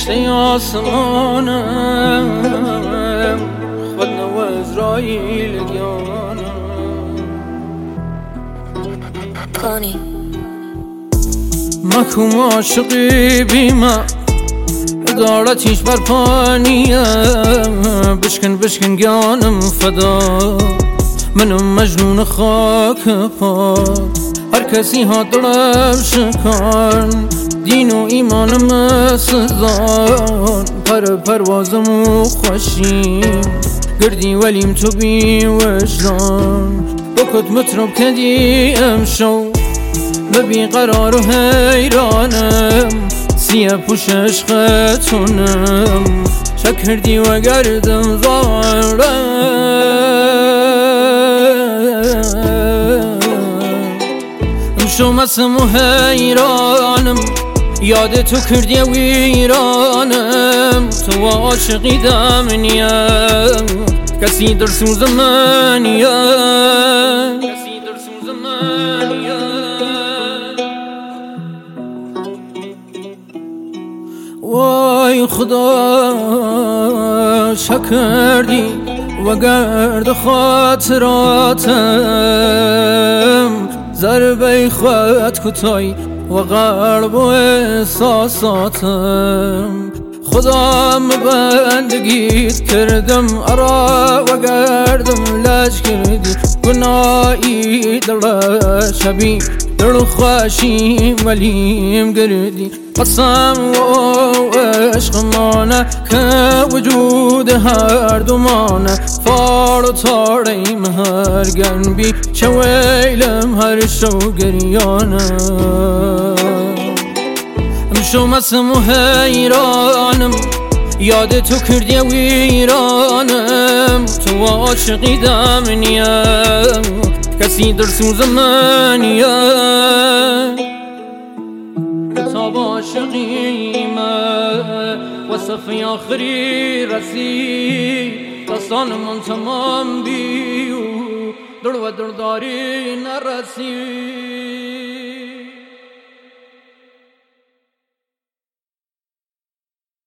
فرشته آسمانم، خود نو عزراییل گیانم. محکوم عاشقی بیمه ادارتیش بر پانیه، بشکن گیانم فدا، منم مجنون خاک پا. هر کسی ها دلم شکن، دین و ایمانم سزان، پروازم و خوشیم گردی ولیم تو بی وجدان. بکت مطرب کدی امشو ببی قرار و حیرانم، سیه پوش عشقتونم شک کردی و گردم زارم. امشو مسم و حیرانم، یاد تو کردی ویرانم. تو عاشقی دمنیم، کسی در سوز منیم، وای خدا شک کردی و گرد خاطراتم، ضربه خود کتای و قلب و احساساتم. خدا بندگیت کردم ارا و گردم لج کردی، گناهی دل شبی دل خوشیم ولیم گردی. قسم و عشق مانه که وجود هر دو مانه، فار و تاریم هر گنبی چه ویلم هر شو گریانم. امشو مسم و حیرانم، یاد تو کردی ویرانم. تو عاشقی دمنیم، کسی در سوز منیم. کتاب عاشقیمه و صفحه آخری رسید، داستان من تمام بی و دل و دلداری نرسید.